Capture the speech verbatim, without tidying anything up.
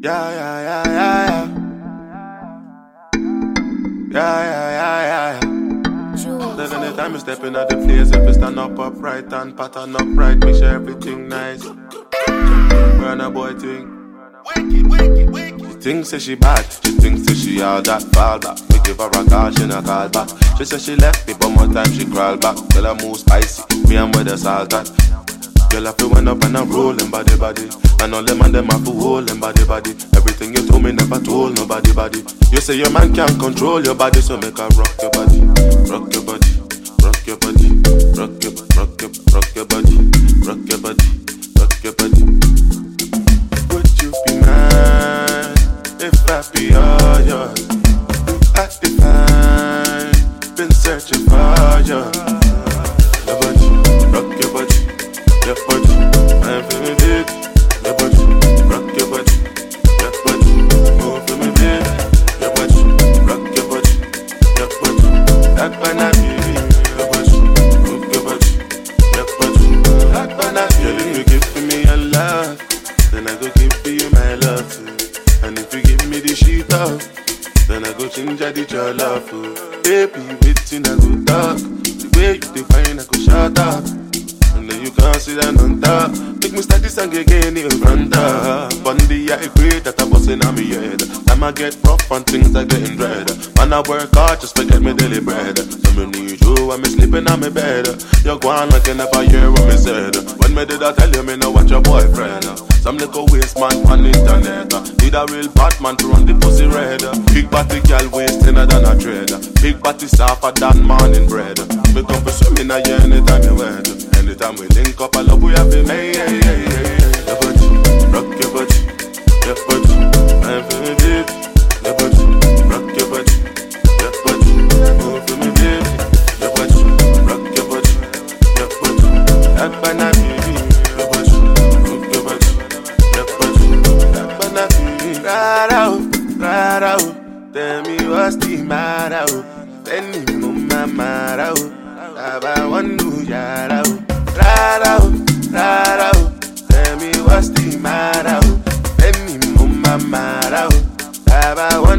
Yeah, yeah, yeah, yeah, yeah. Yeah, yeah, yeah, yeah, yeah. Then anytime you step in at the place, if you stand up upright and pattern upright, make sure everything nice. Burn a boy thing. She thinks that she bad, she thinks that she all that fall back. We give her a call, she not call back. She said she left me, but more time she crawl back. Girl, I move spicy, me and with the salt at. Girl, I feel went up and I'm rolling body body. And all them and them have to hold them body body. Everything you told me never told nobody body. You say your man can't control your body, so make her rock your body, rock your body, rock your body, rock your, rock your, rock your body, rock your body, rock your body. Would you be mine if I be all yours? At the time, been searching for you. Your body, rock your body, your body, I'm feeling it. Your body, rock your body, your body, move for me, baby. Your body, rock your body, your body, that banana baby. Your body, move your body, your body, that banana baby. You give me your love, then I go give for you my love too. And if you give me the sheet off, then I go change the your love too. Baby, waiting I go talk. The way you define I go shut up. And then you can't sit down on top. Make me start this song again in front of Bundy, I agree that I'm busting on me head. Time I get rough and things are getting dread. Man, I work hard just to get me daily bread. So me need you when me sleeping on me bed. You're gone like you never hear what me said. When me did I tell you me know what your boyfriend? Some little waste man on internet. Need a real Batman to run the pussy red. Big body girl waist thinner than a thread. Big body softer than morning bread. Me come for swimming a year anytime you wet. Anytime we link up, I love we have been made. Yeah, yeah, yeah, yeah. Your body, rock your body, your body, I'm feeling deep. Your body, rock your body, your body, move for me, baby. Your body, rock your body, your body, that banana baby. Your body, move your body, your body, that banana baby. Right out, right out, tell me what's the matter? Tell me mama matter. I want to yara out, rara out, rara out. Tell me what's the matter? Tell me mama matter. I